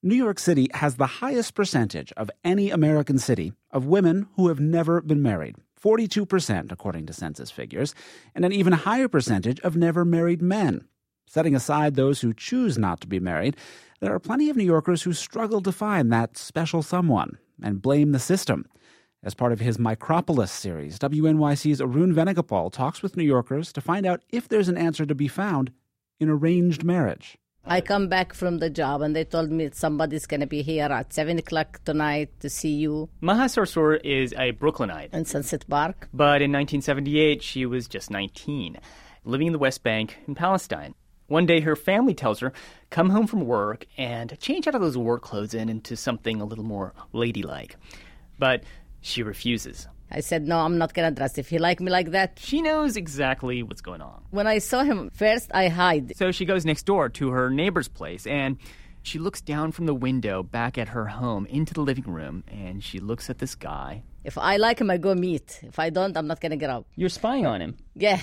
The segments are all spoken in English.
New York City has the highest percentage of any American city of women who have never been married, 42% according to census figures, and an even higher percentage of never married men. Setting aside those who choose not to be married, there are plenty of New Yorkers who struggle to find that special someone and blame the system. As part of his Micropolis series, WNYC's Arun Venugopal talks with New Yorkers to find out if there's an answer to be found in arranged marriage. I come back from the job and they told me somebody's going to be here at 7 o'clock tonight to see you. Maha Sarsour is a Brooklynite. In Sunset Park. But in 1978, she was just 19, living in the West Bank in Palestine. One day, her family tells her, come home from work and change out of those work clothes and into something a little more ladylike. But she refuses. I said, no, I'm not going to dress. If he like me like that. She knows exactly what's going on. When I saw him first, I hide. So she goes next door to her neighbor's place, and she looks down from the window back at her home into the living room, and she looks at this guy. If I like him, I go meet. If I don't, I'm not going to get up. You're spying on him. Yeah.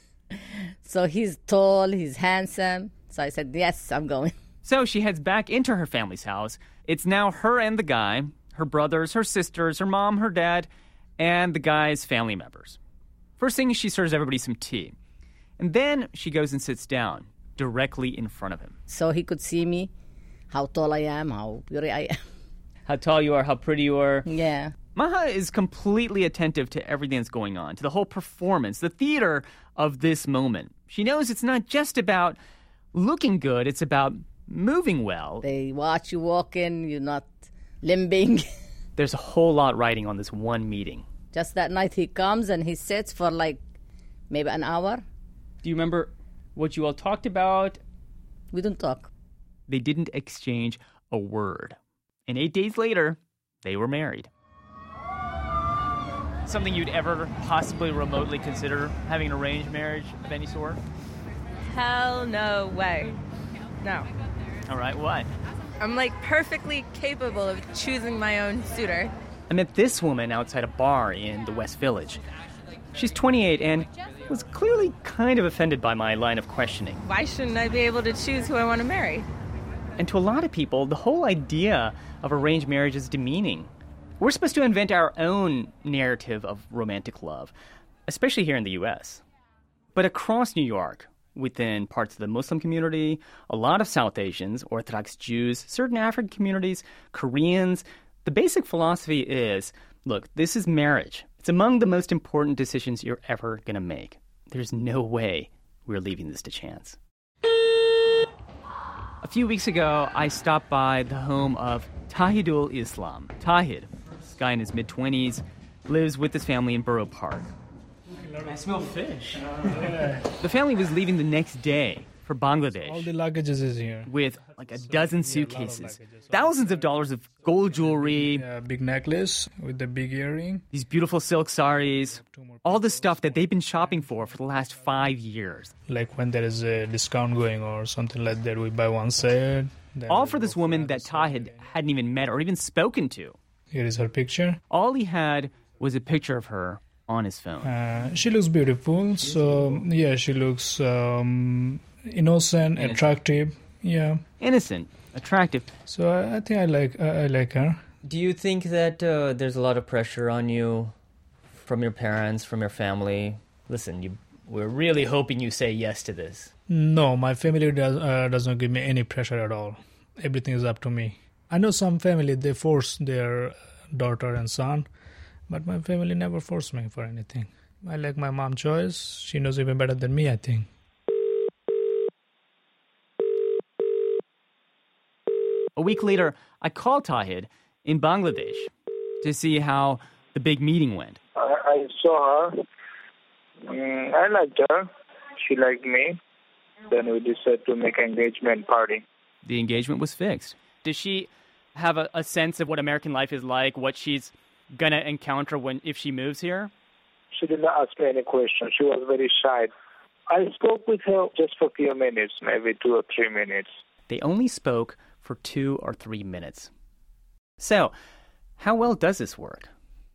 So he's tall, he's handsome. So I said, yes, I'm going. So she heads back into her family's house. It's now her and the guy, her brothers, her sisters, her mom, her dad, and the guy's family members. First thing, she serves everybody some tea. And then she goes and sits down directly in front of him. So he could see me, how tall I am, how beauty I am. How tall you are, how pretty you are. Yeah. Maha is completely attentive to everything that's going on, to the whole performance, the theater of this moment. She knows it's not just about looking good, it's about moving well. They watch you walking, you're not limping. There's a whole lot riding on this one meeting. Just that night he comes and he sits for like maybe an hour. Do you remember what you all talked about? We didn't talk. They didn't exchange a word. And 8 days later, they were married. Something you'd ever possibly remotely consider having an arranged marriage of any sort? Hell no way. No. All right, why? I'm like perfectly capable of choosing my own suitor. I met this woman outside a bar in the West Village. She's 28 and was clearly kind of offended by my line of questioning. Why shouldn't I be able to choose who I want to marry? And to a lot of people, the whole idea of arranged marriage is demeaning. We're supposed to invent our own narrative of romantic love, especially here in the U.S. But across New York, within parts of the Muslim community, a lot of South Asians, Orthodox Jews, certain African communities, Koreans, the basic philosophy is, look, this is marriage. It's among the most important decisions you're ever going to make. There's no way we're leaving this to chance. A few weeks ago, I stopped by the home of Tahidul Islam. Tahid, this guy in his mid-20s, lives with his family in Borough Park. I smell fish. The family was leaving the next day for Bangladesh. All the luggages is here. With like a dozen suitcases, thousands of dollars of gold jewelry. Big necklace with the big earring. These beautiful silk saris. All the stuff that they've been shopping for the last 5 years. Like when there is a discount going or something like that, we buy one set. All for this woman that Tahid hadn't even met or even spoken to. Here is her picture. All he had was a picture of her on his phone. She looks beautiful. So, yeah, she looks innocent, attractive. Yeah. Innocent, attractive. So I think I like her. Do you think that there's a lot of pressure on you from your parents, from your family? Listen, we're really hoping you say yes to this. No, my family does not give me any pressure at all. Everything is up to me. I know some family, they force their daughter and son, but my family never forced me for anything. I like my mom's choice. She knows even better than me, I think. A week later, I called Tahid in Bangladesh to see how the big meeting went. I saw her. I liked her. She liked me. Then we decided to make an engagement party. The engagement was fixed. Does she have a sense of what American life is like, what she's going to encounter if she moves here? She did not ask me any questions. She was very shy. I spoke with her just for a few minutes, maybe 2 or 3 minutes. They only spoke for 2 or 3 minutes. So, how well does this work?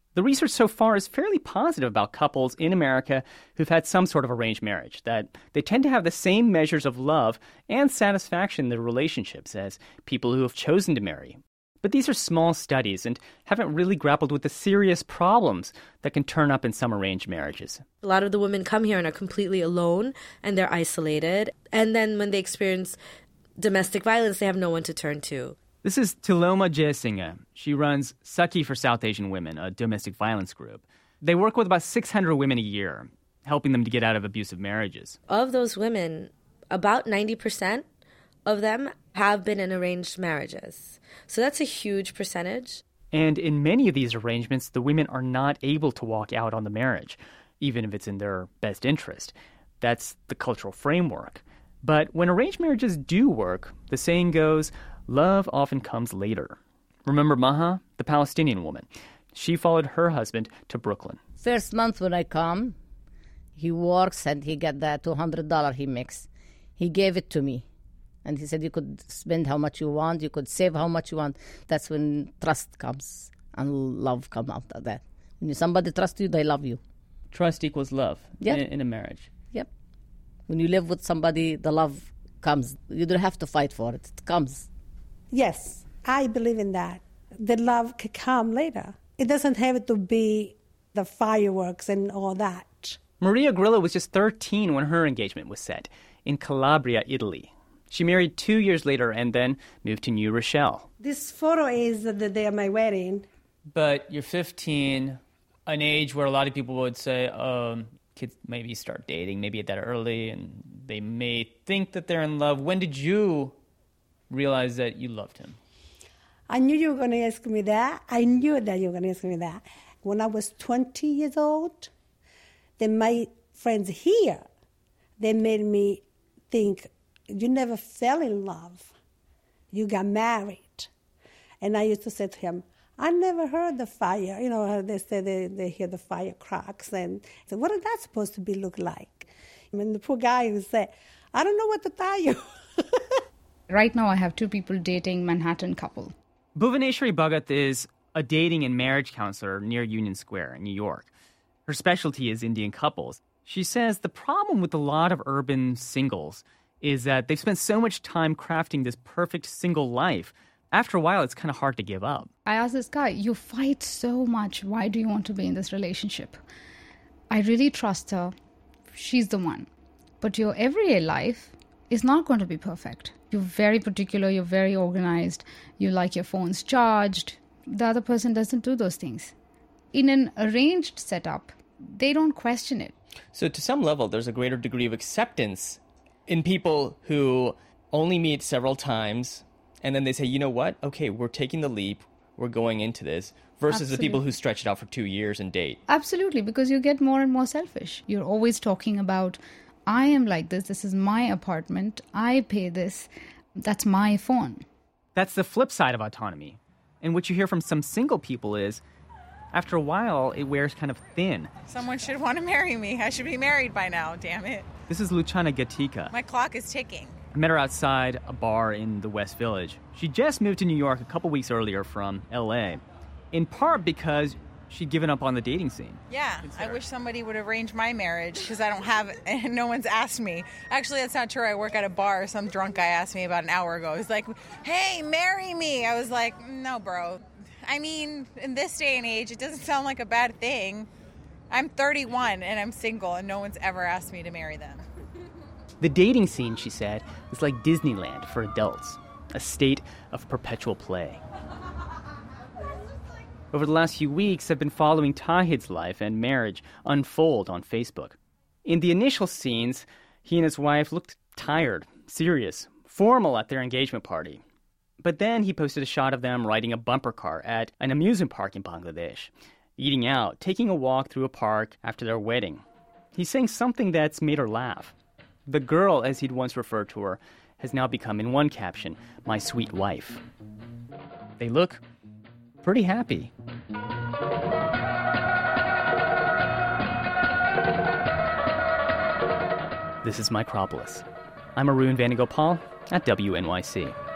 The research so far is fairly positive about couples in America who've had some sort of arranged marriage, that they tend to have the same measures of love and satisfaction in their relationships as people who have chosen to marry. But these are small studies and haven't really grappled with the serious problems that can turn up in some arranged marriages. A lot of the women come here and are completely alone and they're isolated. And then when they experience domestic violence, they have no one to turn to. This is Tiloma Jayasinghe. She runs Saki for South Asian Women, a domestic violence group. They work with about 600 women a year, helping them to get out of abusive marriages. Of those women, about 90% of them have been in arranged marriages. So that's a huge percentage. And in many of these arrangements, the women are not able to walk out on the marriage, even if it's in their best interest. That's the cultural framework. But when arranged marriages do work, the saying goes, love often comes later. Remember Maha, the Palestinian woman? She followed her husband to Brooklyn. First month when I come, he works and he got that $200 he makes. He gave it to me. And he said, you could spend how much you want, you could save how much you want. That's when trust comes and love comes out of that. When somebody trusts you, they love you. Trust equals love in a marriage. Yep. When you live with somebody, the love comes. You don't have to fight for it. It comes. Yes, I believe in that. The love can come later. It doesn't have to be the fireworks and all that. Maria Grillo was just 13 when her engagement was set in Calabria, Italy. She married 2 years later and then moved to New Rochelle. This photo is the day of my wedding. But you're 15, an age where a lot of people would say, kids maybe start dating, maybe at that early, and they may think that they're in love. When did you realize that you loved him? I knew you were going to ask me that. I knew that you were going to ask me that. When I was 20 years old, then my friends here, they made me think, you never fell in love. You got married. And I used to say to him, I never heard the fire. You know, they say they hear the fire cracks. And I said, what is that supposed to be look like? And the poor guy would say, I don't know what to tell you. Right now I have 2 people dating Manhattan couple. Bhuvaneshwari Bhagat is a dating and marriage counselor near Union Square in New York. Her specialty is Indian couples. She says the problem with a lot of urban singles is that they've spent so much time crafting this perfect single life. After a while, it's kind of hard to give up. I asked this guy, you fight so much. Why do you want to be in this relationship? I really trust her. She's the one. But your everyday life is not going to be perfect. You're very particular. You're very organized. You like your phones charged. The other person doesn't do those things. In an arranged setup, they don't question it. So to some level, there's a greater degree of acceptance in people who only meet several times, and then they say, you know what? Okay, we're taking the leap. We're going into this. Versus Absolutely. the people who stretch it out for 2 years and date. Absolutely, because you get more and more selfish. You're always talking about, I am like this. This is my apartment. I pay this. That's my phone. That's the flip side of autonomy. And what you hear from some single people is, after a while, it wears kind of thin. Someone should want to marry me. I should be married by now, damn it. This is Luchana Gatika. My clock is ticking. I met her outside a bar in the West Village. She just moved to New York a couple weeks earlier from L.A., in part because she'd given up on the dating scene. Yeah, I wish somebody would arrange my marriage because I don't have, and no one's asked me. Actually, that's not true. I work at a bar. Some drunk guy asked me about an hour ago. He's like, hey, marry me. I was like, no, bro. I mean, in this day and age, it doesn't sound like a bad thing. I'm 31 and I'm single and no one's ever asked me to marry them. The dating scene, she said, is like Disneyland for adults, a state of perpetual play. Over the last few weeks, I've been following Tahid's life and marriage unfold on Facebook. In the initial scenes, he and his wife looked tired, serious, formal at their engagement party. But then he posted a shot of them riding a bumper car at an amusement park in Bangladesh, eating out, taking a walk through a park after their wedding. He's saying something that's made her laugh. The girl, as he'd once referred to her, has now become, in one caption, my sweet wife. They look pretty happy. This is Micropolis. I'm Arun Vanagopal at WNYC.